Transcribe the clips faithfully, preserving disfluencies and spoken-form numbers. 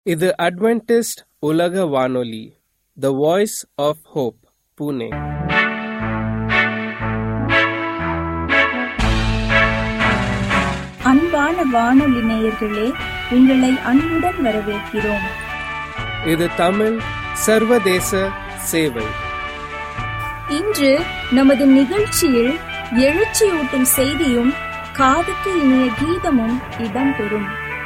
இது அட்வென்டிஸ்ட் உலக வானொலி, the voice of hope, Pune. அன்பான வானொலி நேயர்களே, உங்களை அன்புடன் வரவேற்கிறோம். இது தமிழ் சர்வதேச சேவை. இன்று நமது நிகழ்ச்சியில் எழுச்சியூட்டும் செய்தியும் காதுக்கு இனிய கீதமும் இடம்பெறும்.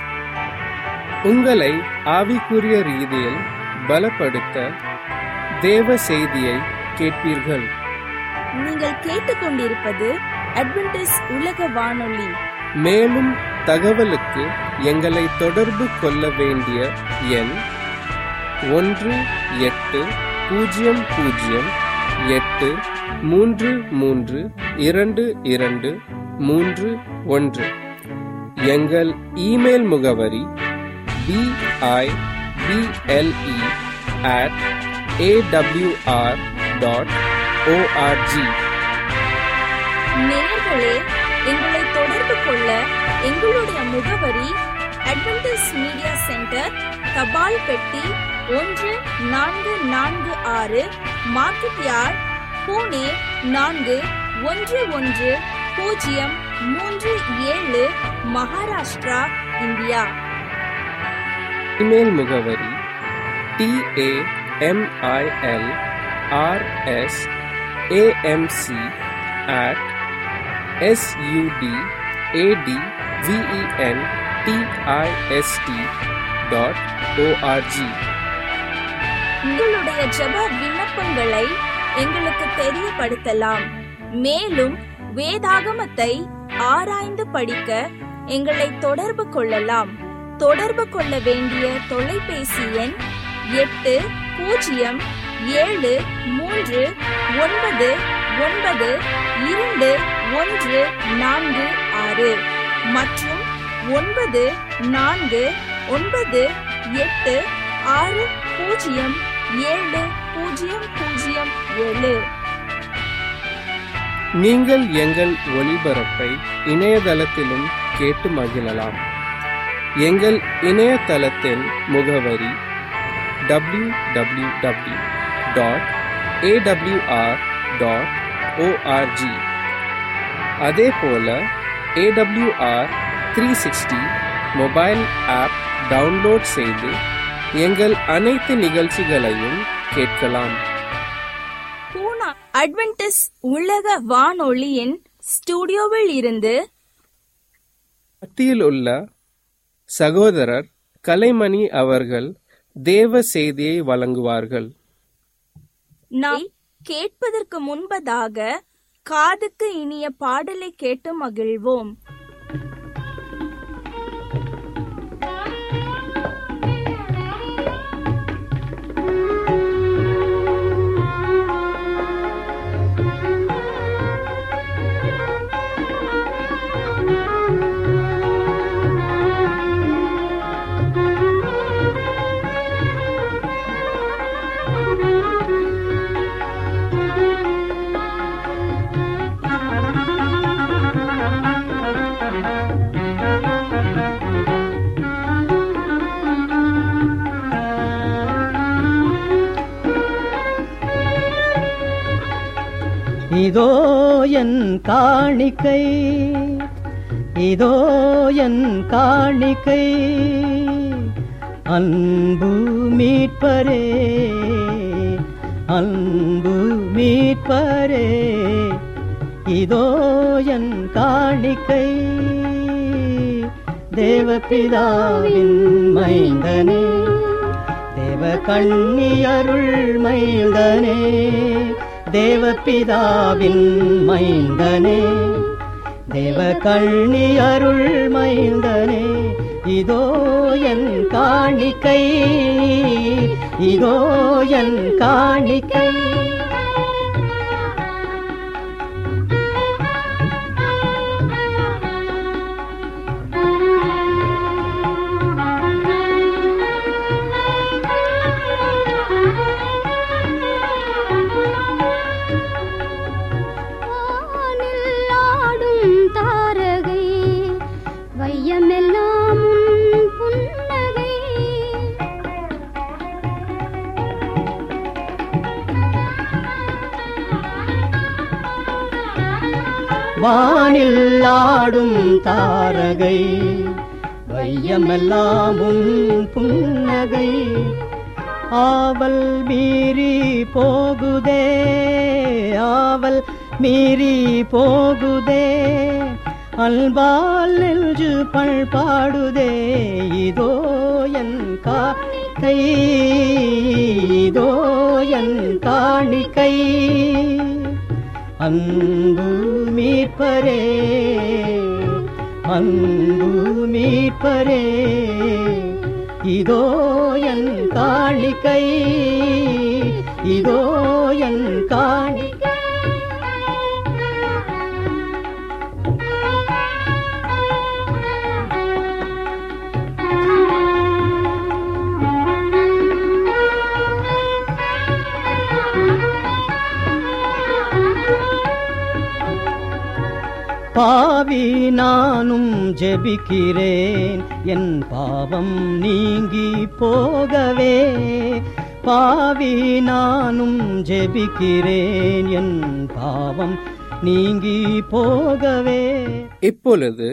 உங்களை ஆவிக்குரிய ரீதியில் பலப்படுத்த தேவ செய்தியை கேட்பீர்கள். நீங்கள் கேட்டுக்கொண்டிருப்பது அட்வென்டிஸ்ட் உலக வானொலி. மேலும் தகவலுக்கு எங்களை தொடர்பு கொள்ள வேண்டிய எண் ஒன்று எட்டு பூஜ்ஜியம் பூஜ்ஜியம் எட்டு மூன்று மூன்று இரண்டு இரண்டு மூன்று ஒன்று. எங்கள் இமெயில் முகவரி P I P L E at AWR dot org. நேயர்களே, எங்களை தொடர்பு கொள்ள எங்களுடைய முகவரி அட்வென்டிஸ்ட் மீடியா சென்டர், தபால் பெட்டி ஒன்று நான்கு நான்கு ஆறு, மார்க்கெட் யார்ட், புனே நான்கு ஒன்று ஒன்று பூஜ்ஜியம் மூன்று ஏழு, மகாராஷ்டிரா, இந்தியா. இமெயில் முகவரி T A M I L R S A M C at S U T A T V E N T I S T dot org. உங்களுடைய ஜெப விண்ணப்பங்களை எங்களுக்கு தெரியப்படுத்தலாம். மேலும் வேதாகமத்தை ஆராய்ந்து படிக்க எங்களை தொடர்பு கொள்ளலாம். தொடர்பு கொள்ள வேண்டிய தொலைபேசி எண் எட்டு பூஜ்ஜியம் ஏழு மூன்று ஒன்பது ஒன்பது இரண்டு ஒன்று நான்கு ஆறு மற்றும் ஒன்பது நான்கு ஒன்பது எட்டு ஆறு பூஜ்ஜியம் ஏழு பூஜ்ஜியம் பூஜ்ஜியம் ஏழு. நீங்கள் எங்கள் ஒளிபரப்பை இணையதளத்திலும் கேட்டு மகிழலாம். எங்கள் இணையதளத்தின் முகவரி W W W dot AWR dot org. அதே போல AWR three sixty mobile app download செய்து எங்கள் அனைத்து நிகழ்ச்சிகளையும் கேட்கலாம். பூனா அட்வென்டிஸ்ட் உலக வானொலியின் ஸ்டுடியோவில் இருந்து மத்தியில் உள்ள சகோதரர் கலைமணி அவர்கள் தேவ செய்தியை வழங்குவார்கள். நாம் கேட்பதற்கு முன்பதாக காதுக்கு இனிய பாடலை கேட்டு மகிழ்வோம். இதோ என் காணிக்கை, இதோ என் காணிக்கை, அன்பு மீட்பரே, அன்பு மீட்பரே, இதோ என் காணிக்கை. தேவபிதாவின் மைந்தனே, தேவ கன்னியருள் மைந்தனே, தேவபிதாவின் மைந்தனே, தேவ கன்னியருள் மைந்தனே, இதோ என் காணிக்கை, இதோ என் காணிக்கை. தாரகை வையமெல்லாம் புன்னகை, வானில் ஆடும் தாரகை, வையமெல்லாம் உன் புன்னகை. ஆவல் மீறி போகுதே, ஆவல் மீறி போகுதே, அல்பால் நெஞ்சு பல்பாடுதே. இதோ என் காணிக்கை, இதோ என் காணிக்கை. அன்பு மீட்பரே, அன்பு மீட்பரே, இதோ என் காணிக்கை, இதோ என் காணிக்கை. பாவி நானும் ஜெபிக்கிறேன், என் பாவம் நீங்கி போகவே. பாவி நானும் ஜெபிக்கிறேன், என் பாவம் நீங்கி போகவே. இப்பொழுது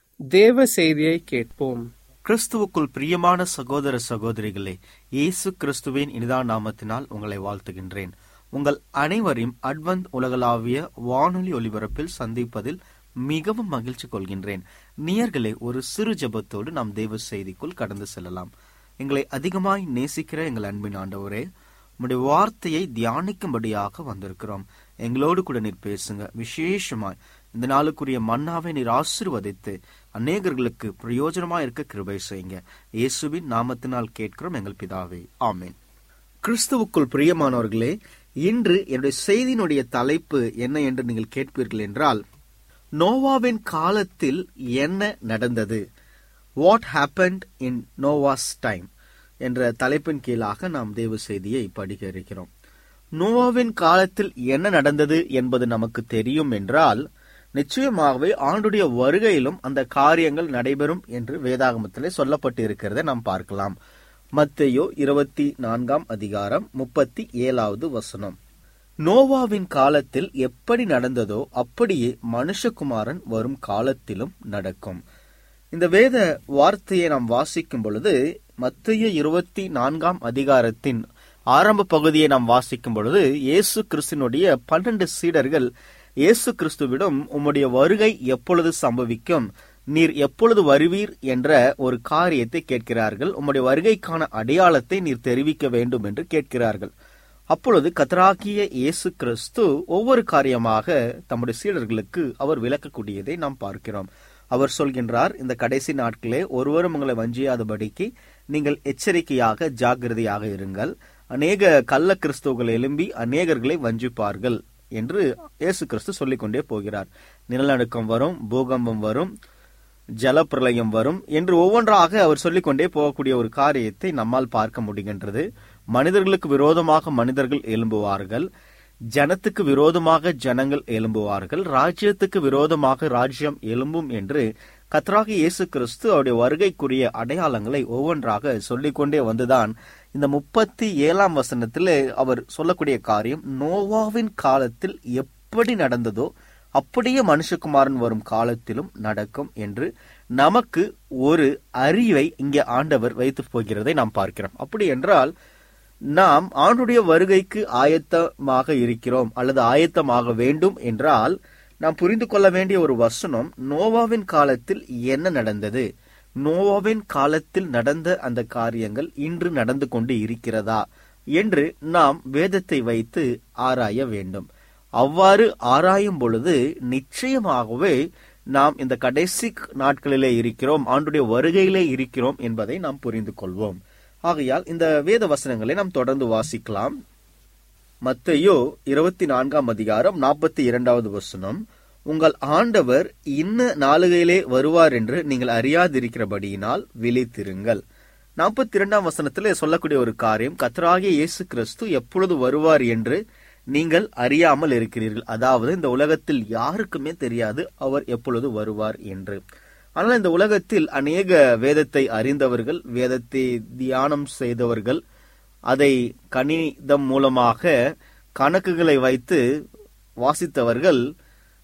தேவ செய்தியை கேட்போம். கிறிஸ்துவுக்குள் பிரியமான சகோதர சகோதரிகளே, இயேசு கிறிஸ்துவின் இனிதான நாமத்தினால் உங்களை வாழ்த்துகின்றேன். உங்கள் அனைவரையும் அட்வென்ட் உலகளாவிய வானொலி ஒலிபரப்பில் சந்திப்பதில் மிகவும் மகிழ்ச்சி கொள்கின்றேன். நேயர்களே, ஒரு சிறு ஜெபத்தோடு நாம் தேவ செய்திக்குள் கடந்து செல்லலாம். எங்களை அதிகமாய் நேசிக்கிற எங்கள் அன்பின் ஆண்டவரே, உம்முடைய வார்த்தையை தியானிக்கும்படியாக வந்திருக்கிறோம். எங்களோடு கூட நீர் பேசுங்க. விசேஷமாய் இந்த நாளுக்குரிய மன்னாவை நீர் ஆசீர்வதித்து அநேகர்களுக்கு பிரயோஜனமாய் இருக்க கிருபை செய்யுங்க. இயேசுவின் நாமத்தினால் கேட்கிறோம் எங்கள் பிதாவே, ஆமேன். கிறிஸ்துவுக்குள் பிரியமானவர்களே, இன்று என்னுடைய செய்தியினுடைய தலைப்பு என்ன என்று நீங்கள் கேட்பீர்கள் என்றால், நோவாவின் காலத்தில் என்ன நடந்தது, what happened in Noah's time என்ற தலைப்பின் கீழாக நாம் தேவ செய்தியை படிக்க இருக்கிறோம். நோவாவின் காலத்தில் என்ன நடந்தது என்பது நமக்கு தெரியும் என்றால், நிச்சயமாகவே ஆண்டுடைய வருகையிலும் அந்த காரியங்கள் நடைபெறும் என்று வேதாகமத்திலே சொல்லப்பட்டு இருக்கிறதை நாம் பார்க்கலாம். மத்தேயு இருபத்தி நான்காம் அதிகாரம் முப்பத்தி ஏழாவது வசனம். நோவாவின் காலத்தில் எப்படி நடந்ததோ அப்படியே மனுஷகுமாரன் வரும் காலத்திலும் நடக்கும். இந்த வேத வார்த்தையை நாம் வாசிக்கும் பொழுது, மத்தேயு இருபத்தி நான்காம் அதிகாரத்தின் ஆரம்ப பகுதியை நாம் வாசிக்கும் பொழுது, இயேசு கிறிஸ்துவினுடைய பன்னெண்டு சீடர்கள் இயேசு கிறிஸ்துவிடம் உம்முடைய வருகை எப்பொழுது சம்பவிக்கும், நீர் எப்பொழுது வருவீர் என்ற ஒரு காரியத்தை கேட்கிறார்கள். உம்முடைய வருகைக்கான அடையாளத்தை நீர் தெரிவிக்க வேண்டும் என்று கேட்கிறார்கள். அப்பொழுது கர்த்தராகிய இயேசு கிறிஸ்து ஒவ்வொரு காரியமாக தம்முடைய சீடர்களுக்கு அவர் விளக்கக்கூடியதை நாம் பார்க்கிறோம். அவர் சொல்கின்றார், இந்த கடைசி நாட்களே ஒருவரும் உங்களை வஞ்சியாதபடிக்கு நீங்கள் எச்சரிக்கையாக ஜாக்கிரதையாக இருங்கள். அநேக கள்ள கிறிஸ்துவர்கள் எழும்பி அநேகர்களை வஞ்சிப்பார்கள் என்று இயேசு கிறிஸ்து சொல்லிக்கொண்டே போகிறார். நிலநடுக்கம் வரும், பூகம்பம் வரும், ஜலப்பிரளயம் வரும் என்று ஒவ்வொன்றாக அவர் சொல்லிக்கொண்டே போகக்கூடிய ஒரு காரியத்தை நம்மால் பார்க்க முடிகின்றது. மனிதர்களுக்கு விரோதமாக மனிதர்கள் எழும்புவார்கள், ஜனத்துக்கு விரோதமாக ஜனங்கள் எழும்புவார்கள், ராஜ்யத்துக்கு விரோதமாக ராஜ்யம் எழும்பும் என்று கர்த்தராகிய இயேசு கிறிஸ்து அவருடைய வருகைக்குரிய அடையாளங்களை ஒவ்வொன்றாக சொல்லிக்கொண்டே வந்துதான் இந்த முப்பத்தி ஏழாம் வசனத்திலே அவர் சொல்லக்கூடிய காரியம், நோவாவின் காலத்தில் எப்படி நடந்ததோ அப்படியே மனுஷகுமாரன் வரும் காலத்திலும் நடக்கும் என்று நமக்கு ஒரு அறிவை இங்கே ஆண்டவர் வைத்து போகிறதை நாம் பார்க்கிறோம். அப்படி என்றால் நாம் ஆண்டுடைய வருகைக்கு ஆயத்தமாக இருக்கிறோம் அல்லது ஆயத்தமாக வேண்டும் என்றால் நாம் புரிந்து கொள்ள வேண்டிய ஒரு வசனம், நோவாவின் காலத்தில் என்ன நடந்தது, நோவாவின் காலத்தில் நடந்த அந்த காரியங்கள் இன்று நடந்து கொண்டு இருக்கிறதா என்று நாம் வேதத்தை வைத்து ஆராய வேண்டும். அவ்வாறு ஆராயும் பொழுது நிச்சயமாகவே நாம் இந்த கடைசி நாட்களிலே இருக்கிறோம், ஆண்டுடைய வருகையிலே இருக்கிறோம் என்பதை நாம் புரிந்து கொள்வோம். ஆகையால் இந்த வேத வசனங்களை நாம் தொடர்ந்து வாசிக்கலாம். மத்தேயு இருபத்தி நான்காம் அதிகாரம் நாற்பத்தி இரண்டாவது வசனம், உங்கள் ஆண்டவர் இன்ன நாளுகையிலே வருவார் என்று நீங்கள் அறியாதிருக்கிறபடியினால் விழித்திருங்கள். நாற்பத்தி இரண்டாம் வசனத்திலே சொல்லக்கூடிய ஒரு காரியம், கர்த்தராகிய இயேசு கிறிஸ்து எப்பொழுது வருவார் என்று நீங்கள் அறியாமல் இருக்கிறீர்கள். அதாவது இந்த உலகத்தில் யாருக்குமே தெரியாது அவர் எப்பொழுது வருவார் என்று. ஆனால் இந்த உலகத்தில் அநேக வேதத்தை அறிந்தவர்கள், வேதத்தை தியானம் செய்தவர்கள், அதை கணிதம் மூலமாக கணக்குகளை வைத்து வாசித்தவர்கள்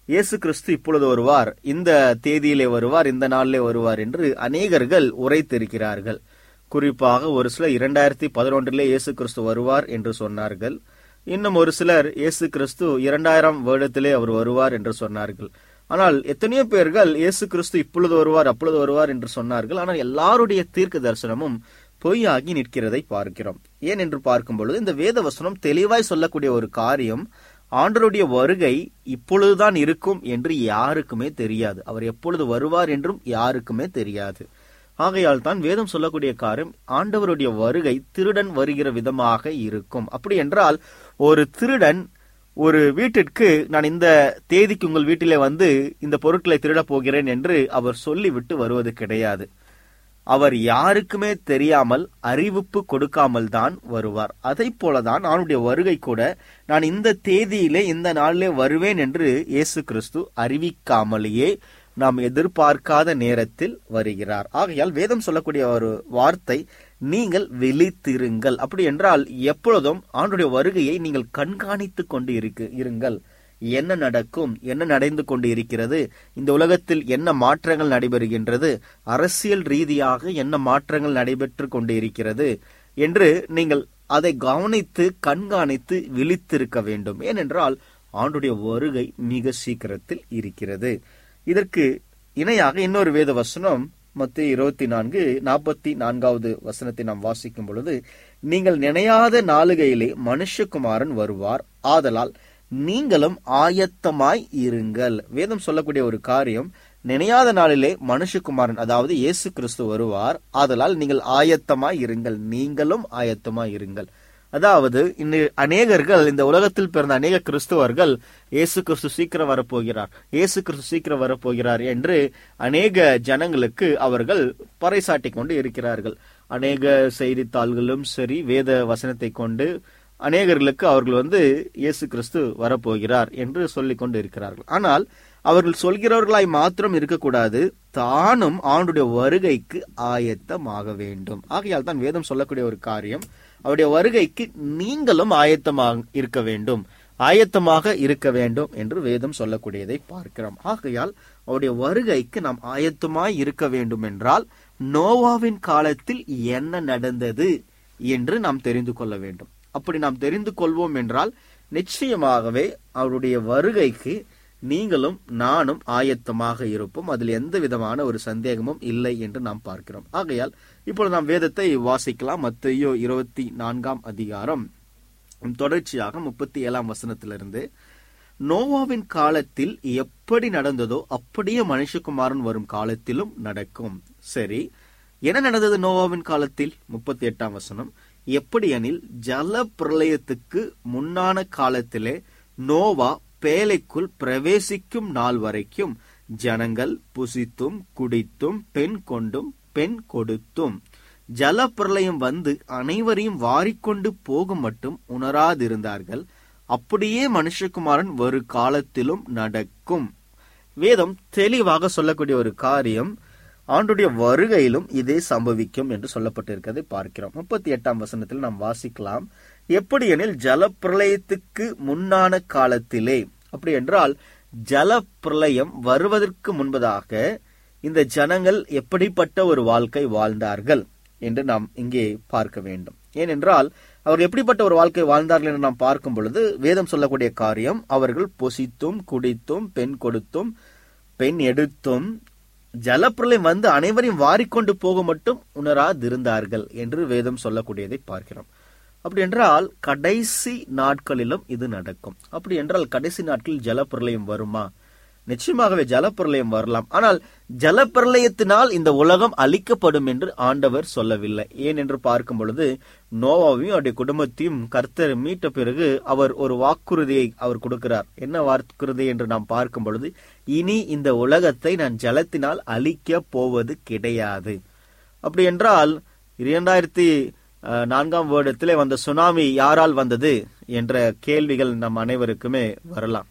இயேசு கிறிஸ்து இப்பொழுது வருவார், இந்த தேதியிலே வருவார், இந்த நாளிலே வருவார் என்று அநேகர்கள் உரைத்திருக்கிறார்கள். குறிப்பாக ஒரு சிலர் இரண்டாயிரத்தி பதினொன்றிலே இயேசு கிறிஸ்து வருவார் என்று சொன்னார்கள். இன்னும் ஒரு சிலர் இயேசு கிறிஸ்து இரண்டாயிரம் வருடத்திலே அவர் வருவார் என்று சொன்னார்கள். ஆனால் எத்தனையோ பேர்கள் இயேசு கிறிஸ்து இப்பொழுது வருவார், அப்பொழுது வருவார் என்று சொன்னார்கள். ஆனால் எல்லாருடைய தீர்க்க தரிசனமும் பொய்யாகி நிற்கிறதை பார்க்கிறோம். ஏன் என்று பார்க்கும் பொழுது இந்த வேத வசனம் தெளிவாய் சொல்லக்கூடிய ஒரு காரியம், ஆண்டவருடைய வருகை இப்பொழுதுதான் இருக்கும் என்று யாருக்குமே தெரியாது. அவர் எப்பொழுது வருவார் என்றும் யாருக்குமே தெரியாது. ஆகையால் தான் வேதம் சொல்லக்கூடிய காரியம், ஆண்டவருடைய வருகை திருடன் வருகிற விதமாக இருக்கும். அப்படி என்றால் ஒரு திருடன் ஒரு வீட்டிற்கு, நான் இந்த தேதிக்கு உங்கள் வீட்டிலே வந்து இந்த பொருட்களை திருடப் போகிறேன் என்று அவர் சொல்லிவிட்டு வருவது கிடையாது. அவர் யாருக்குமே தெரியாமல் அறிவிப்பு கொடுக்காமல் தான் வருவார். அதை போலதான் அவனுடைய வருகை கூட, நான் இந்த தேதியிலே இந்த நாளிலே வருவேன் என்று இயேசு கிறிஸ்து அறிவிக்காமலேயே நாம் எதிர்பார்க்காத நேரத்தில் வருகிறார். ஆகையால் வேதம் சொல்லக்கூடிய ஒரு வார்த்தை, நீங்கள் விழித்திருங்கள். அப்படி என்றால் எப்பொழுதும் ஆண்டுடைய வருகையை நீங்கள் கண்காணித்துக் கொண்டு இருக்கு இருங்கள். என்ன நடக்கும், என்ன நடந்து கொண்டு இருக்கிறது, இந்த உலகத்தில் என்ன மாற்றங்கள் நடைபெறுகின்றது, அரசியல் ரீதியாக என்ன மாற்றங்கள் நடைபெற்று கொண்டு இருக்கிறது என்று நீங்கள் அதை கவனித்து கண்காணித்து விழித்திருக்க வேண்டும். ஏனென்றால் ஆண்டுடைய வருகை மிக சீக்கிரத்தில் இருக்கிறது. இதற்கு இணையாக இன்னொரு வேத வசனம், மத்தேயு இருபத்தி நான்கு நாற்பத்தி நான்காவது வசனத்தை நாம் வாசிக்கும் பொழுது, நீங்கள் நினையாத நாளுகையிலே மனுஷகுமாரன் வருவார், ஆதலால் நீங்களும் ஆயத்தமாய் இருங்கள். வேதம் சொல்லக்கூடிய ஒரு காரியம், நினையாத நாளிலே மனுஷகுமாரன் அதாவது இயேசு கிறிஸ்து வருவார், ஆதலால் நீங்கள் ஆயத்தமாய் இருங்கள், நீங்களும் ஆயத்தமாய் இருங்கள். அதாவது இன்று அநேகர்கள், இந்த உலகத்தில் பிறந்த அநேக கிறிஸ்துவர்கள், இயேசு கிறிஸ்து சீக்கிரம் வரப்போகிறார், இயேசு கிறிஸ்து சீக்கிரம் வரப்போகிறார் என்று அநேக ஜனங்களுக்கு அவர்கள் பறைசாட்டி கொண்டு இருக்கிறார்கள். அநேக செய்தித்தாள்களும் சரி, வேத வசனத்தை கொண்டு அநேகர்களுக்கு அவர்கள் வந்து இயேசு கிறிஸ்து வரப்போகிறார் என்று சொல்லிக் கொண்டு இருக்கிறார்கள். ஆனால் அவர்கள் சொல்கிறவர்களாய் மாத்திரம் இருக்கக்கூடாது, தானும் ஆண்டுடைய வருகைக்கு ஆயத்தமாக வேண்டும். ஆகையால் தான் வேதம் சொல்லக்கூடிய ஒரு காரியம், அவருடைய வருகைக்கு நீங்களும் ஆயத்தமாக இருக்க வேண்டும், ஆயத்தமாக இருக்க வேண்டும் என்று வேதம் சொல்லக்கூடியதை பார்க்கிறோம். ஆகையால் அவருடைய வருகைக்கு நாம் ஆயத்தமாய் இருக்க வேண்டும் என்றால், நோவாவின் காலத்தில் என்ன நடந்தது என்று நாம் தெரிந்து கொள்ள வேண்டும். அப்படி நாம் தெரிந்து கொள்வோம் என்றால் நிச்சயமாகவே அவருடைய வருகைக்கு நீங்களும் நானும் ஆயத்தமாக இருப்போம். அதில் எந்த விதமான ஒரு சந்தேகமும் இல்லை என்று நாம் பார்க்கிறோம். ஆகையால் இப்பொழுது நாம் வேதத்தை வாசிக்கலாம். மத்தேயு இருபத்தி நான்காம் அதிகாரம் தொடர்ச்சியாக முப்பத்தி ஏழாம் வசனத்திலிருந்து, நோவாவின் காலத்தில் எப்படி நடந்ததோ அப்படியே மனுஷகுமாரன் வரும் காலத்திலும் நடக்கும். சரி, என்ன நடந்தது நோவாவின் காலத்தில்? முப்பத்தி எட்டாம் வசனம், எப்படி எனில் ஜல பிரளயத்துக்கு முன்னான காலத்திலே நோவா பேழைக்குள் பிரவேசிக்கும் நாள் வரைக்கும் ஜனங்கள் புசித்தும் குடித்தும் பெண் கொண்டும் பெண் கொடுத்தும் ஜல பிரளயம் வந்து அனைவரையும் வாரிக்கொண்டு போகும் மட்டும் உணராதிருந்தார்கள். அப்படியே மனுஷகுமாரன் வரு காலத்திலும் நடக்கும். வேதம் தெளிவாக சொல்லக்கூடிய ஒரு காரியம், ஆண்டுடைய வருகையிலும் இதே சம்பவிக்கும் என்று சொல்லப்பட்டிருக்கிறதை பார்க்கிறோம். முப்பத்தி எட்டாம் வசனத்தில் நாம் வாசிக்கலாம், எப்படி எனில் ஜல பிரளயத்துக்கு முன்னான காலத்திலே. அப்படி என்றால் ஜல பிரளயம் வருவதற்கு முன்பதாக இந்த ஜனங்கள் எப்படிப்பட்ட ஒரு வாழ்க்கை வாழ்ந்தார்கள் என்று நாம் இங்கே பார்க்க வேண்டும். ஏனென்றால் அவர்கள் எப்படிப்பட்ட ஒரு வாழ்க்கை வாழ்ந்தார்கள் என்று நாம் பார்க்கும் பொழுது வேதம் சொல்லக்கூடிய காரியம், அவர்கள் பொசித்தும் குடித்தும் பெண் கொடுத்தும் பெண் எடுத்தும் ஜலப்பிரளயம் வந்து அனைவரையும் வாரிக்கொண்டு போக மட்டும் உணராதிருந்தார்கள் என்று வேதம் சொல்லக்கூடியதை பார்க்கிறோம். அப்படி என்றால் கடைசி நாட்களிலும் இது நடக்கும். அப்படி என்றால் கடைசி நாட்களில் ஜலப்பிரளயம் வருமா? நிச்சயமாகவே ஜலப்பிரளயம் வரலாம். ஆனால் ஜலப்பிரளயத்தினால் இந்த உலகம் அழிக்கப்படும் என்று ஆண்டவர் சொல்லவில்லை. ஏன் என்று பார்க்கும் பொழுது நோவாவையும் அவருடைய குடும்பத்தையும் கர்த்தர் மீட்ட பிறகு அவர் ஒரு வாக்குறுதியை அவர் கொடுக்கிறார். என்ன வாக்குறுதி என்று நாம் பார்க்கும் பொழுது, இனி இந்த உலகத்தை நான் ஜலத்தினால் அழிக்க போவது கிடையாது. அப்படி என்றால் இரண்டாயிரத்தி நான்காம் வருடத்திலே வந்த சுனாமி யாரால் வந்தது என்ற கேள்விகள் நம் அனைவருக்குமே வரலாம்.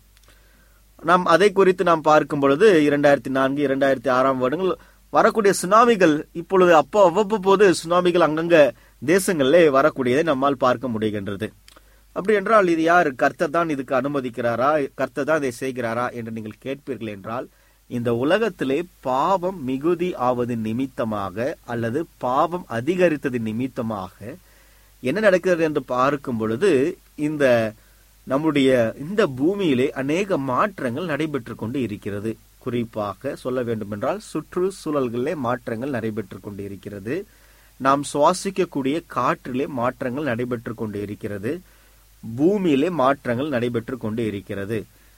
நாம் அதை குறித்து நாம் பார்க்கும் பொழுது இரண்டாயிரத்தி நான்கு இரண்டாயிரத்தி ஆறாம் வருடங்கள் வரக்கூடிய சுனாமிகள் இப்பொழுது அப்போ அவ்வப்போது சுனாமிகள் அங்கங்க தேசங்களிலே வரக்கூடியதை நம்மால் பார்க்க முடிகின்றது. அப்படி என்றால் இது யார்? கர்த்தர் தான் இதுக்கு அனுமதிக்கிறாரா, கர்த்தர் தான் இதை செய்கிறாரா என்று நீங்கள் கேட்பீர்கள் என்றால், இந்த உலகத்திலே பாவம் மிகுதி ஆவதின் நிமித்தமாக அல்லது பாவம் அதிகரித்ததின் நிமித்தமாக என்ன நடக்கிறது என்று பார்க்கும் பொழுது, இந்த நம்முடைய இந்த பூமியிலே அநேக மாற்றங்கள் நடைபெற்று கொண்டு இருக்கிறது. குறிப்பாக சொல்ல வேண்டும் என்றால் சுற்றுச்சூழல்களிலே மாற்றங்கள் நடைபெற்று கொண்டு இருக்கிறது. நாம் சுவாசிக்கக்கூடிய காற்றிலே மாற்றங்கள் நடைபெற்று கொண்டு இருக்கிறது. பூமியிலே மாற்றங்கள் நடைபெற்று கொண்டு இருக்கிறது.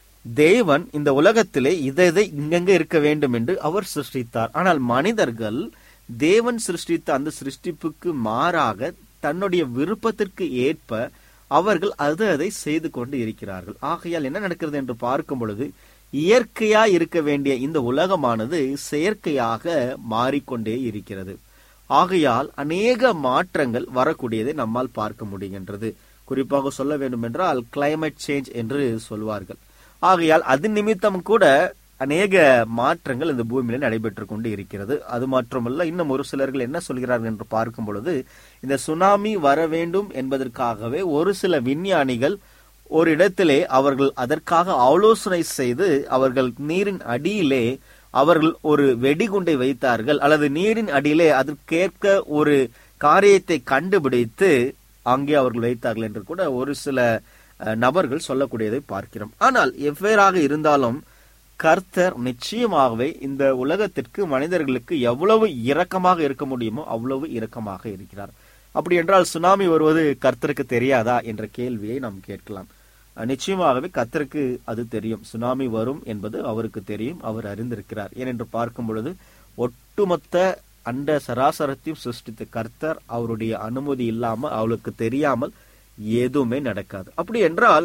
தேவன் இந்த உலகத்திலே இதை இதை இங்கங்க இருக்க வேண்டும் என்று அவர் சிருஷ்டித்தார். ஆனால் மனிதர்கள் தேவன் சிருஷ்டித்த அந்த சிருஷ்டிப்புக்கு மாறாக தன்னுடைய விருப்பத்திற்கு ஏற்ப அவர்கள் அது அதை செய்து கொண்டு இருக்கிறார்கள். ஆகையால் என்ன நடக்கிறது என்று பார்க்கும் பொழுது, இயற்கையா இருக்க வேண்டிய இந்த உலகமானது செயற்கையாக மாறிக்கொண்டே இருக்கிறது. ஆகையால் அநேக மாற்றங்கள் வரக்கூடியதை நம்மால் பார்க்க முடிகின்றது. குறிப்பாக சொல்ல வேண்டும் என்றால் கிளைமேட் சேஞ்ச் என்று சொல்வார்கள். ஆகையால் அது நிமித்தம் கூட அநேக மாற்றங்கள் இந்த பூமியில நடைபெற்று கொண்டு இருக்கிறது. அது மாத்திரமல்ல, இன்னும் ஒரு சிலர்கள் என்ன சொல்கிறார்கள் என்று பார்க்கும் பொழுது, இந்த சுனாமி வர வேண்டும் என்பதற்காகவே ஒரு சில விஞ்ஞானிகள் ஒரு இடத்திலே அவர்கள் அதற்காக ஆலோசனை செய்து அவர்கள் நீரின் அடியிலே அவர்கள் ஒரு வெடிகுண்டை வைத்தார்கள், அல்லது நீரின் அடியிலே அதற்கேற்க ஒரு காரியத்தை கண்டுபிடித்து அங்கே அவர்கள் வைத்தார்கள் என்று கூட ஒரு சில நபர்கள் சொல்லக்கூடியதை பார்க்கிறோம். ஆனால் எவ்வேறாக இருந்தாலும் கர்த்தர் நிச்சயமாகவே இந்த உலகத்திற்கு மனிதர்களுக்கு எவ்வளவு இரக்கமாக இருக்க முடியுமோ அவ்வளவு இரக்கமாக இருக்கிறார். அப்படி என்றால் சுனாமி வருவது கர்த்தருக்கு தெரியாதா என்ற கேள்வியை நாம் கேட்கலாம். நிச்சயமாகவே கர்த்தருக்கு அது தெரியும். சுனாமி வரும் என்பது அவருக்கு தெரியும், அவர் அறிந்திருக்கிறார். ஏனென்று பார்க்கும் பொழுது ஒட்டுமொத்த அண்ட சராசரத்தையும் சிருஷ்டித்த கர்த்தர் அவருடைய அனுமதி இல்லாமல் அவளுக்கு தெரியாமல் எதுவுமே நடக்காது. அப்படி என்றால்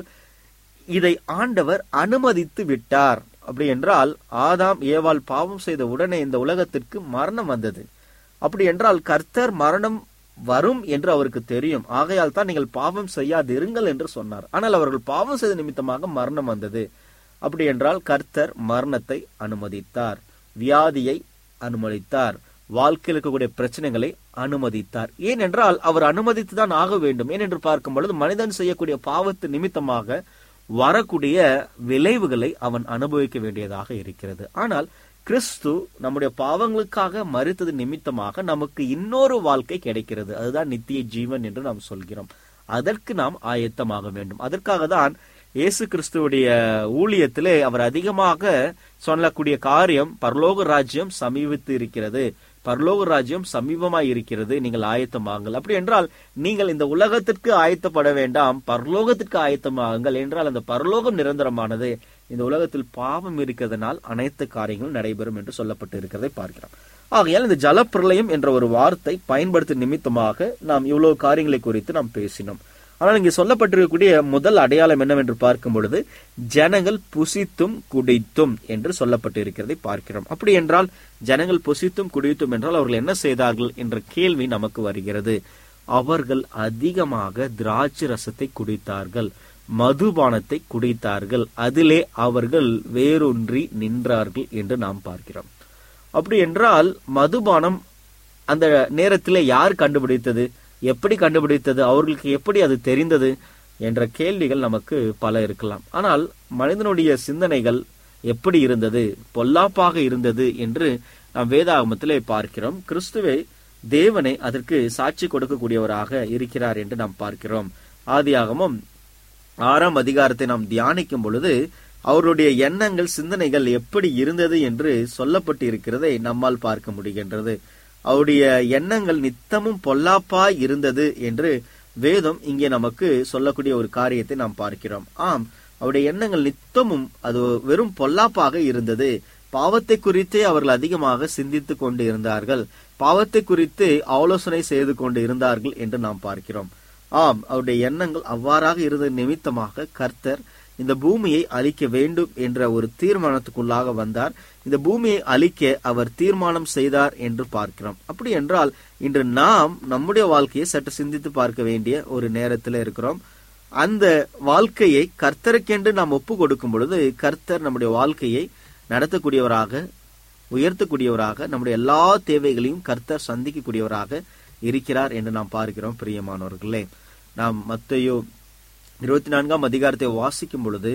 இதை ஆண்டவர் அனுமதித்து விட்டார். அப்படி என்றால் ஆதாம் ஏவாள் பாவம் செய்த உடனே இந்த உலகத்திற்கு மரணம் வந்தது. அப்படி என்றால் கர்த்தர் மரணம் வரும் என்று அவருக்கு தெரியும். ஆகையால் தான் நீங்கள் பாவம் செய்யாதிருங்கள் என்று சொன்னார். ஆனால் அவர்கள் பாவம் செய்த நிமித்தமாக மரணம் வந்தது. அப்படி என்றால் கர்த்தர் மரணத்தை அனுமதித்தார், வியாதியை அனுமதித்தார், வாழ்க்கையில் இருக்கக்கூடிய பிரச்சனைகளை அனுமதித்தார். ஏனென்றால் அவர் அனுமதித்துதான் ஆக வேண்டும். ஏனென்று பார்க்கும் பொழுது மனிதன் செய்யக்கூடிய பாவத்து நிமித்தமாக வரக்கூடிய விளைவுகளை அவன் அனுபவிக்க வேண்டியதாக இருக்கிறது. ஆனால் கிறிஸ்து நம்முடைய பாவங்களுக்காக மரித்தது நிமித்தமாக நமக்கு இன்னொரு வாழ்க்கை கிடைக்கிறது. அதுதான் நித்திய ஜீவன் என்று நாம் சொல்கிறோம். அதற்கு நாம் ஆயத்தமாக வேண்டும். அதற்காக தான் இயேசு கிறிஸ்துவுடைய ஊழியத்திலே அவர் அதிகமாக சொல்லக்கூடிய காரியம், பரலோக ராஜ்யம் சமீபித்து இருக்கிறது, பரலோக ராஜ்யம் சமீபமாய் இருக்கிறது, நீங்கள் ஆயத்தமாகுங்கள். அப்படி என்றால் நீங்கள் இந்த உலகத்திற்கு ஆயத்தப்பட வேண்டாம், பரலோகத்திற்கு ஆயத்தமாகுங்கள். என்றால் அந்த பரலோகம் நிரந்தரமானது. இந்த உலகத்தில் பாவம் இருக்கிறதுனால் அனைத்து காரியங்களும் நடைபெறும் என்று சொல்லப்பட்டு இருக்கிறதை பார்க்கிறோம். ஆகையால் இந்த ஜலப்பிரளயம் என்ற ஒரு வார்த்தை பயன்படுத்தும் நிமித்தமாக நாம் இவ்வளவு காரியங்களை குறித்து நாம் பேசினோம். ஆனால் இங்கே சொல்லப்பட்டிருக்கக்கூடிய முதல் அடையாளம் என்னவென்று பார்க்கும் பொழுது ஜனங்கள் புசித்தும் குடித்தும் என்று சொல்லப்பட்டு இருக்கிறதை பார்க்கிறோம். அப்படி என்றால் ஜனங்கள் புசித்தும் குடித்தும் என்றால் அவர்கள் என்ன செய்தார்கள் என்ற கேள்வி நமக்கு வருகிறது. அவர்கள் அதிகமாக திராட்சை ரசத்தை குடித்தார்கள், மதுபானத்தை குடித்தார்கள், அதிலே அவர்கள் வேரூன்றி நின்றார்கள் என்று நாம் பார்க்கிறோம். அப்படி என்றால் மதுபானம் அந்த நேரத்திலே யார் கண்டுபிடித்தது, எப்படி கண்டுபிடித்தது, அவர்களுக்கு எப்படி அது தெரிந்தது என்ற கேள்விகள் நமக்கு பல இருக்கலாம். ஆனால் மனிதனுடைய சிந்தனைகள் எப்படி இருந்தது, பொல்லாப்பாக இருந்தது என்று நாம் வேதாகமத்திலே பார்க்கிறோம். கிறிஸ்துவே தேவனை அதற்கு சாட்சி கொடுக்கக்கூடியவராக இருக்கிறார் என்று நாம் பார்க்கிறோம். ஆதியாகமம் ஆறாம் அதிகாரத்தை நாம் தியானிக்கும் பொழுது அவருடைய எண்ணங்கள் சிந்தனைகள் எப்படி இருந்தது என்று சொல்லப்பட்டு இருக்கிறதை நம்மால் பார்க்க முடிகின்றது. அவருடைய எண்ணங்கள் நித்தமும் பொல்லாப்பாய் இருந்தது என்று வேதம் இங்கே நமக்கு சொல்லக்கூடிய ஒரு காரியத்தை நாம் பார்க்கிறோம். ஆம், அவருடைய எண்ணங்கள் நித்தமும் அது வெறும் பொல்லாப்பாக இருந்தது. பாவத்தை குறித்தே அவர்கள் அதிகமாக சிந்தித்து கொண்டு இருந்தார்கள், பாவத்தை குறித்து ஆலோசனை செய்து கொண்டு இருந்தார்கள் என்று நாம் பார்க்கிறோம். ஆம், அவருடைய எண்ணங்கள் அவ்வாறாக இருந்த நிமித்தமாக கர்த்தர் இந்த பூமியை அழிக்க வேண்டும் என்ற ஒரு தீர்மானத்துக்குள்ளாக வந்தார். இந்த பூமியை அழிக்க அவர் தீர்மானம் செய்தார் என்று பார்க்கிறோம். அப்படி என்றால் இன்று நாம் நம்முடைய வாழ்க்கையை சற்று சிந்தித்து பார்க்க வேண்டிய ஒரு நேரத்தில் இருக்கிறோம். அந்த வாழ்க்கையை கர்த்தருக்கென்று நாம் ஒப்பு கொடுக்கும் பொழுது கர்த்தர் நம்முடைய வாழ்க்கையை நடத்தக்கூடியவராக, உயர்த்தக்கூடியவராக, நம்முடைய எல்லா தேவைகளையும் கர்த்தர் சந்திக்கக்கூடியவராக இருக்கிறார் என்று நாம் பார்க்கிறோம். பிரியமானவர்களே, நாம் மத்தேயு இருபத்தி நான்காம் அதிகாரத்தை வாசிக்கும் பொழுது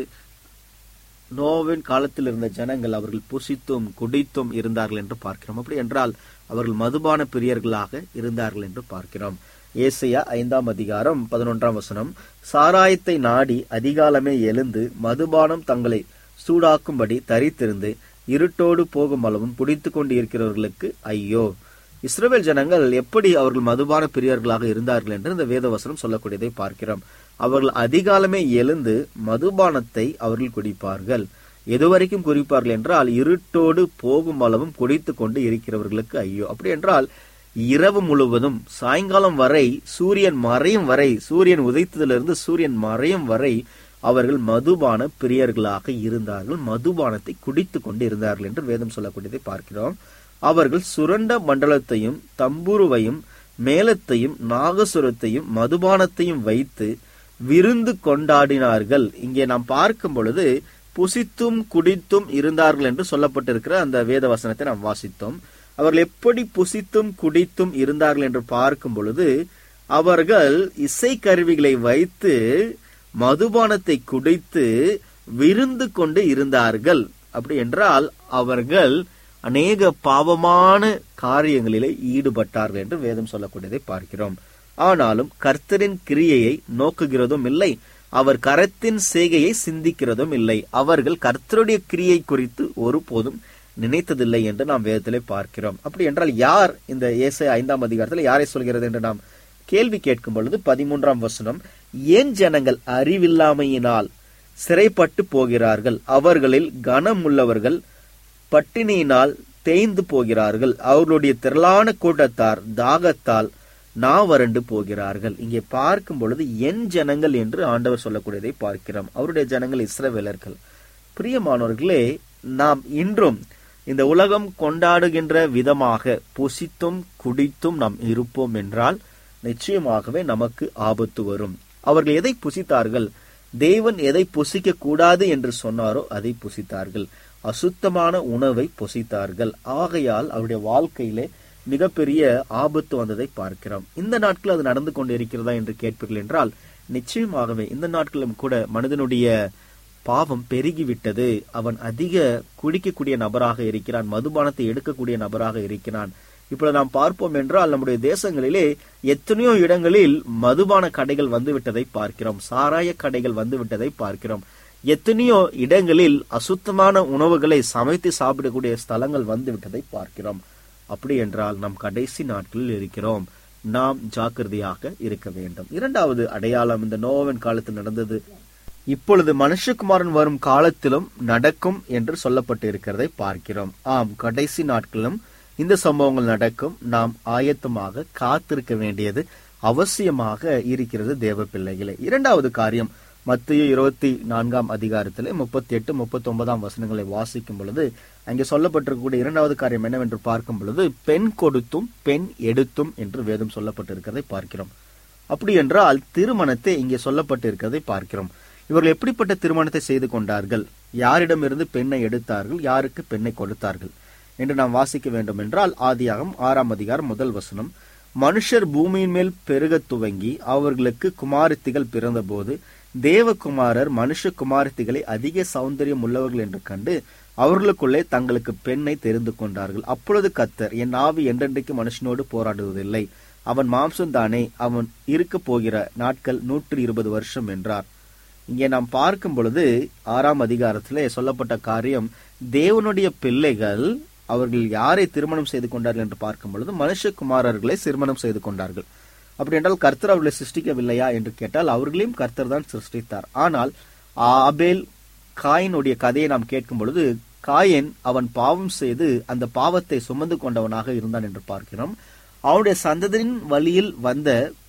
நோவின் காலத்தில் இருந்த ஜனங்கள் அவர்கள் புசித்தும் குடித்தும் இருந்தார்கள் என்று பார்க்கிறோம். அப்படி என்றால் அவர்கள் மதுபான பிரியர்களாக இருந்தார்கள் என்று பார்க்கிறோம். ஏசாயா ஐந்தாம் அதிகாரம் பதினொன்றாம் வசனம், சாராயத்தை நாடி அதிகாலமே எழுந்து மதுபானம் தங்களை சூடாக்கும்படி தரித்திருந்து இருட்டோடு போகும் அளவும் குடித்து கொண்டு இருக்கிறவர்களுக்கு ஐயோ. இஸ்ரவேல் ஜனங்கள் எப்படி அவர்கள் மதுபான பிரியர்களாக இருந்தார்கள் என்று இந்த வேதவசனம் சொல்லக்கூடியதை பார்க்கிறோம். அவர்கள் அதிகாலமே எழுந்து மதுபானத்தை அவர்கள் குடிப்பார்கள். எதுவரைக்கும் குடிப்பார்கள் என்றால் இருட்டோடு போகும் அளவும் குடித்து கொண்டு இருக்கிறவர்களுக்கு ஐயோ. அப்படி என்றால் இரவு முழுவதும் சாயங்காலம் வரை சூரியன் மறையும் வரை, சூரியன் உதைத்ததிலிருந்து சூரியன் மறையும் வரை அவர்கள் மதுபான பிரியர்களாக இருந்தார்கள். மதுபானத்தை குடித்து கொண்டு இருந்தார்கள் என்று வேதம் சொல்லக்கூடியதை பார்க்கிறோம். அவர்கள் சுரண்ட மண்டலத்தையும் தம்புருவையும் மேளத்தையும் நாகசுரத்தையும் மதுபானத்தையும் வைத்து விருந்து கொண்டாடினார்கள். இங்கே நாம் பார்க்கும் பொழுது புசித்தும் குடித்தும் இருந்தார்கள் என்று சொல்லப்பட்டிருக்கிற அந்த வேத வசனத்தை நாம் வாசித்தோம். அவர்கள் எப்படி புசித்தும் குடித்தும் இருந்தார்கள் என்று பார்க்கும் பொழுது அவர்கள் இசை கருவிகளை வைத்து மதுபானத்தை குடித்து விருந்து கொண்டு இருந்தார்கள். அப்படி என்றால் அவர்கள் அநேக பாவமான காரியங்களிலே ஈடுபட்டார்கள் என்று வேதம் சொல்லக்கூடியதை பார்க்கிறோம். ஆனாலும் கர்த்தரின் கிரியையை நோக்குகிறதும் இல்லை, அவர் கரத்தின் செய்கையை சிந்திக்கிறதும் இல்லை. அவர்கள் கர்த்தருடைய கிரியை குறித்து ஒருபோதும் நினைத்ததில்லை என்று நாம் வேதத்திலே பார்க்கிறோம். அப்படி என்றால் யார் இந்த ஏசாயா ஐந்தாம் அதிகாரத்தில் யாரை சொல்கிறது என்று நாம் கேள்வி கேட்கும் பொழுது பதிமூன்றாம் வசனம், ஏன் ஜனங்கள் அறிவில்லாமையினால் சிறைப்பட்டு போகிறார்கள், அவர்களில் கனம் உள்ளவர்கள் பட்டினியினால் தேய்ந்து போகிறார்கள், அவர்களுடைய திரளான கூட்டத்தார் தாகத்தால் நாவறண்டு போகிறார்கள். இங்கே பார்க்கும் பொழுது என் ஜனங்கள் என்று ஆண்டவர் சொல்லக்கூடியதை பார்க்கிறோம். அவருடைய ஜனங்கள் இஸ்ரவேலர்கள். பிரியமானவர்களே, நாம் இன்றும் இந்த உலகம் கொண்டாடுகின்ற விதமாக புசித்தும் குடித்தும் நாம் இருப்போம் என்றால் நிச்சயமாகவே நமக்கு ஆபத்து வரும். அவர்கள் எதை புசித்தார்கள்? தேவன் எதை புசிக்க கூடாது என்று சொன்னாரோ அதை புசித்தார்கள். அசுத்தமான உணவை புசித்தார்கள். ஆகையால் அவருடைய வாழ்க்கையிலே மிகப்பெரிய ஆபத்து வந்ததை பார்க்கிறோம். இந்த நாட்கள் அது நடந்து கொண்டு இருக்கிறதா என்று கேட்பீர்கள் என்றால் நிச்சயமாகவே இந்த நாட்களும் கூட மனிதனுடைய பாவம் பெருகிவிட்டது. அவன் அதிக குடிக்கக்கூடிய நபராக இருக்கிறான், மதுபானத்தை எடுக்கக்கூடிய நபராக இருக்கிறான். இப்பொழுது நாம் பார்ப்போம் என்றால் நம்முடைய தேசங்களிலே எத்தனையோ இடங்களில் மதுபான கடைகள் வந்து விட்டதை பார்க்கிறோம், சாராய கடைகள் வந்து விட்டதை பார்க்கிறோம். எத்தனையோ இடங்களில் அசுத்தமான உணவுகளை சமைத்து சாப்பிடக்கூடிய ஸ்தலங்கள் வந்து விட்டதை பார்க்கிறோம். அப்படி என்றால் நாம் கடைசி நாட்களில் இருக்கிறோம். நாம் ஜாக்கிரதையாக இருக்க வேண்டும். இரண்டாவது அடையாளம் இந்த நோவின் காலத்தில் நடந்தது இப்பொழுது மனுஷகுமாரன் வரும் காலத்திலும் நடக்கும் என்று சொல்லப்பட்டு இருக்கிறதை பார்க்கிறோம். ஆம், கடைசி நாட்களிலும் இந்த சம்பவங்கள் நடக்கும். நாம் ஆயத்தமாக காத்திருக்க வேண்டியது அவசியமாக இருக்கிறது தேவ பிள்ளைகளே. இரண்டாவது காரியம், மத்தேயு இருபத்தி நான்காம் அதிகாரத்திலே முப்பத்தி எட்டு முப்பத்தி ஒன்பதாம் வசனங்களை வாசிக்கும் பொழுது அங்கே சொல்லப்பட்டிருக்கக்கூடிய இரண்டாவது காரியம் என்னவென்று பார்க்கும் பொழுது பெண் கொடுத்தும் பெண் எடுத்தும் என்று வேதம் சொல்லப்பட்டிருக்கிறதை பார்க்கிறோம். அப்படி என்றால் திருமணத்தை இங்கே சொல்லப்பட்டிருக்கிறதை பார்க்கிறோம். இவர்கள் எப்படிப்பட்ட திருமணத்தை செய்து கொண்டார்கள்? யாரிடமிருந்து பெண்ணை எடுத்தார்கள், யாருக்கு பெண்ணை கொடுத்தார்கள் என்று நாம் வாசிக்க வேண்டும் என்றால் ஆதியாகமம் ஆறாம் அதிகாரம் முதல் வசனம், மனுஷர் பூமியின் மேல் பெருக துவங்கி அவர்களுக்கு குமாரத்திகள் பிறந்த போது தேவகுமாரர் மனுஷ குமாரத்திகளை அதிக சௌந்தரியம் உள்ளவர்கள் என்று கண்டு அவர்களுக்குள்ளே தங்களுக்கு பெண்ணை தெரிந்து கொண்டார்கள். அப்பொழுது கர்த்தர், என் ஆவி என்றென்றைக்கு மனுஷனோடு போராடுவதில்லை, அவன் மாம்சம் தானே, அவன் இருக்க போகிற நாட்கள் நூற்றி இருபது வருஷம் என்றார். இங்கே நாம் பார்க்கும் பொழுது ஆறாம் அதிகாரத்திலே சொல்லப்பட்ட காரியம், தேவனுடைய பிள்ளைகள் அவர்கள் யாரை திருமணம் செய்து கொண்டார்கள் என்று பார்க்கும் பொழுது மனுஷகுமாரர்களை திருமணம் செய்து கொண்டார்கள். அப்படி என்றால் கர்த்தர் அவர்களை சிருஷ்டிக்கவில்லையா என்று கேட்டால் அவர்களையும் கர்த்தர் தான் சிருஷ்டித்தார். ஆனால் ஆபேல் காயினுடைய கதையை நாம் கேட்கும் பொழுது காயின் அவன் பாவம் செய்து அந்த பாவத்தை சுமந்து கொண்டவனாக இருந்தான் என்று பார்க்கிறோம். அவனுடைய சந்ததியின் வழியில் வந்த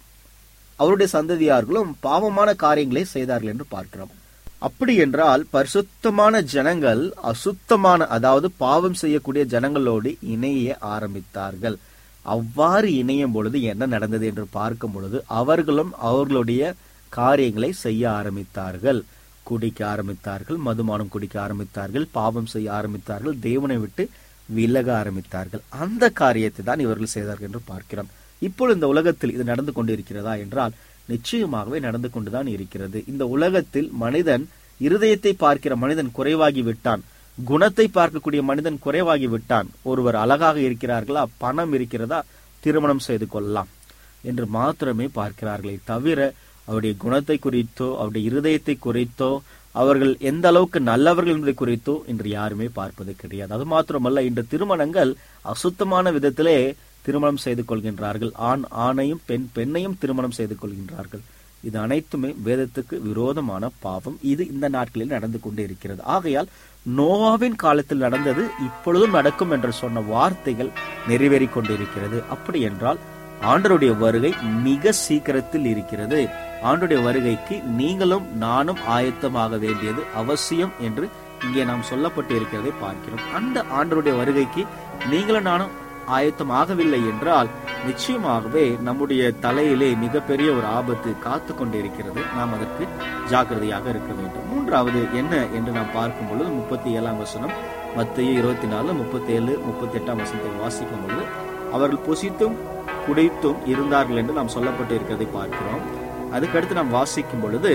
அவருடைய சந்ததியார்களும் பாவமான காரியங்களை செய்தார்கள் என்று பார்க்கிறோம். அப்படி என்றால் பரிசுத்தமான ஜனங்கள் அசுத்தமான, அதாவது பாவம் செய்யக்கூடிய ஜனங்களோடு இணைய ஆரம்பித்தார்கள். அவ்வாறு இணையும் பொழுது என்ன நடந்தது என்று பார்க்கும் பொழுது அவர்களும் அவர்களுடைய காரியங்களை செய்ய ஆரம்பித்தார்கள். குடிக்க ஆரம்பித்தார்கள், மதுமானம் குடிக்க ஆரம்பித்தார்கள், பாவம் செய்ய ஆரம்பித்தார்கள், தேவனை விட்டு விலக ஆரம்பித்தார்கள். அந்த காரியத்தை தான் இவர்கள் செய்தார்கள் என்று பார்க்கிறோம். இப்பொழுது இந்த உலகத்தில் இது நடந்து கொண்டிருக்கிறதா என்றால் நிச்சயமாகவே நடந்து கொண்டுதான் இருக்கிறது. இந்த உலகத்தில் மனிதன் இருதயத்தை பார்க்கிற மனிதன் குறைவாகி விட்டான், குணத்தை பார்க்கக்கூடிய மனிதன் குறைவாகி விட்டான். ஒருவர் அழகாக இருக்கிறார்களா, பணம் இருக்கிறதா, திருமணம் செய்து கொள்ளலாம் என்று மாத்திரமே பார்க்கிறார்களே தவிர அவருடைய குணத்தை குறித்தோ அவருடைய இருதயத்தை குறித்தோ அவர்கள் எந்த அளவுக்கு நல்லவர்கள் என்பதை குறித்தோ இன்று யாருமே பார்ப்பது கிடையாது. அது மாத்திரமல்ல, இன்று திருமணங்கள் அசுத்தமான விதத்திலே திருமணம் செய்து கொள்கின்றார்கள். ஆண் ஆணையும் பெண் பெண்ணையும் திருமணம் செய்து கொள்கின்றார்கள். இது அனைத்துமே வேதத்துக்கு விரோதமான பாவம். இது இந்த நாட்களில் நடந்து கொண்டே இருக்கிறது. ஆகையால் நோவாவின் காலத்தில் நடந்தது இப்பொழுதும் நடக்கும் என்று சொன்ன வார்த்தைகள் நிறைவேறி கொண்டிருக்கிறது. அப்படி என்றால் ஆண்டவருடைய வருகை மிக சீக்கிரத்தில் இருக்கிறது. ஆண்டவருடைய வருகைக்கு நீங்களும் நானும் ஆயத்தமாக வேண்டியது அவசியம் என்று இங்கே நாம் சொல்லப்பட்டு இருக்கிறதை பார்க்கிறோம். அந்த ஆண்டவருடைய வருகைக்கு நீங்களும் நானும் ஆயத்தமாகவில்லை என்றால் நிச்சயமாகவே நம்முடைய தலையிலே மிகப்பெரிய ஒரு ஆபத்து காத்து கொண்டிருக்கிறது. நாம் அதற்கு ஜாக்கிரதையாக இருக்க வேண்டும். மூன்றாவது என்ன என்று நாம் பார்க்கும் பொழுது முப்பத்தி ஏழாம் வசனம், மத்தேயு இருபத்தி நாலு முப்பத்தி ஏழு முப்பத்தி எட்டாம் வசனத்தை வாசிக்கும் பொழுது அவர்கள் புசித்தும் குடித்தும் இருந்தார்கள் என்று நாம் சொல்லப்பட்டு இருக்கிறதை பார்க்கிறோம். அதுக்கடுத்து நாம் வாசிக்கும் பொழுது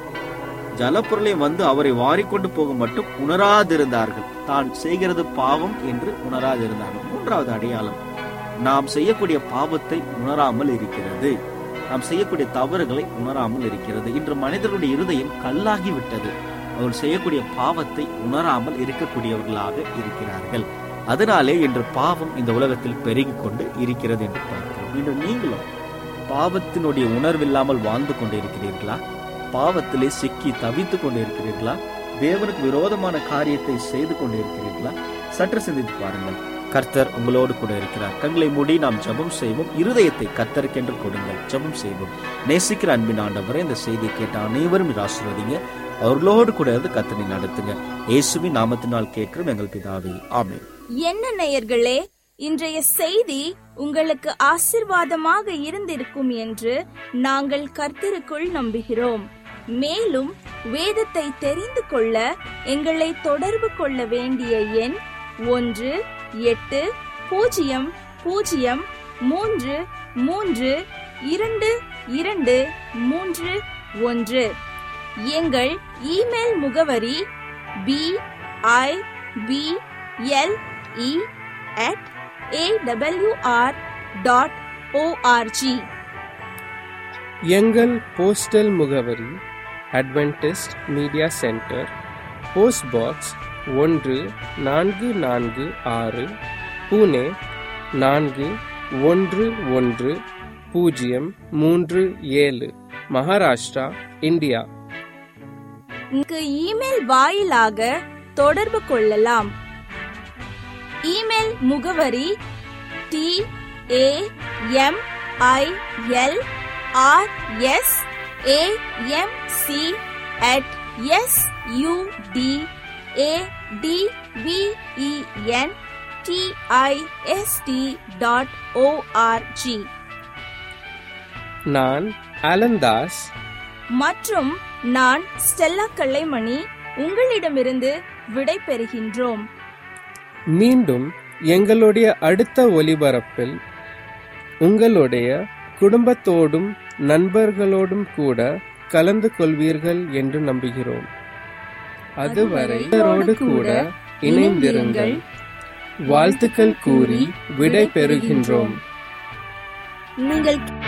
ஜலப்பொருளை வந்து அவரை வாரிக்கொண்டு போகும் மட்டும் உணராதிருந்தார்கள். தான் செய்கிறது பாவம் என்று உணராதிருந்தார்கள். மூன்றாவது அடையாளம், நாம் செய்யக்கூடிய பாவத்தை உணராமல் இருக்கிறது. நாம் செய்யக்கூடிய தவறுகளை உணராமல் இருக்கிறது. இன்று மனிதர்களுடைய இருதயம் கல்லாகி விட்டது. அவர்கள் செய்யக்கூடிய பாவத்தை உணராமல் இருக்கக்கூடியவர்களாக இருக்கிறார்கள். அதனாலே இன்று பாவம் இந்த உலகத்தில் பெருகிக் கொண்டு இருக்கிறது என்று பார்க்கிறோம். இன்று நீங்களும் பாவத்தினுடைய உணர்வில்லாமல் வாழ்ந்து கொண்டு இருக்கிறீர்களா? பாவத்திலே சிக்கி தவித்துக் கொண்டு இருக்கிறீர்களா? தேவனுக்கு விரோதமான காரியத்தை செய்து கொண்டு இருக்கிறீர்களா? சற்று சிந்தித்து பாருங்கள். கர்த்தர் உங்களோடு கூட இருக்கிறார். கண்களை மூடி நாம் ஜெபம் செய்வோம். இருதயத்தை கர்த்தருக்கென்று கொடுங்கள். ஜெபம் செய்வோம். நேசிக்கிற அன்பின் ஆண்டவரே, இந்த செய்தியை கேட்ட அனைவரும் ஆசீர்வதிங்க. அவர்களோடு கூட இருந்து கர்த்தரை நடத்துங்க. இயேசுவின் நாமத்தினால் கேட்கிறோம் எங்கள் பிதாவே, ஆமென். என்ன நேயர்களே, இன்றைய செய்தி உங்களுக்கு ஆசீர்வாதமாக இருந்திருக்கும் என்று நாங்கள் கர்த்தருக்குள் நம்புகிறோம். மேலும் வேதத்தை தெரிந்து கொள்ள எங்களை தொடர்பு கொள்ள வேண்டிய எண் ஒன்று எட்டு பூஜ்ஜியம் பூஜ்ஜியம் மூன்று மூன்று இரண்டு இரண்டு மூன்று ஒன்று. எங்கள் இமெயில் முகவரி P I P L E at A W R dot org. எங்கள் போஸ்டல் முகவரி Adventist media centre, post box ஒன்று நான்கு நான்கு ஆறு, புனே நான்கு ஒன்று ஒன்று பூஜ்ஜியம் மூன்று ஏழு, மகாராஷ்டிரா, இந்தியா. இமெயில் வாயிலாக தொடர்பு கொள்ளலாம். இமெயில் முகவரி T A M I L R S A M C at S U T A T V E N T I S T dot org. நான் அலந்தாஸ் மற்றும் நான் ஸ்டெல்லா கல்லைமணி உங்களிடமிருந்து விடை பெறுகின்றோம். மீண்டும் எங்களுடைய அடுத்த ஒலிபரப்பில் உங்களுடைய குடும்பத்தோடும் நண்பர்களோடும் கூட கலந்து கொள்வீர்கள் என்று நம்புகிறோம். அதுவரை இவரோடு கூட இணைந்திருங்கள். வாழ்த்துக்கள் கூறி விடை பெறுகின்றோம். நீங்கள்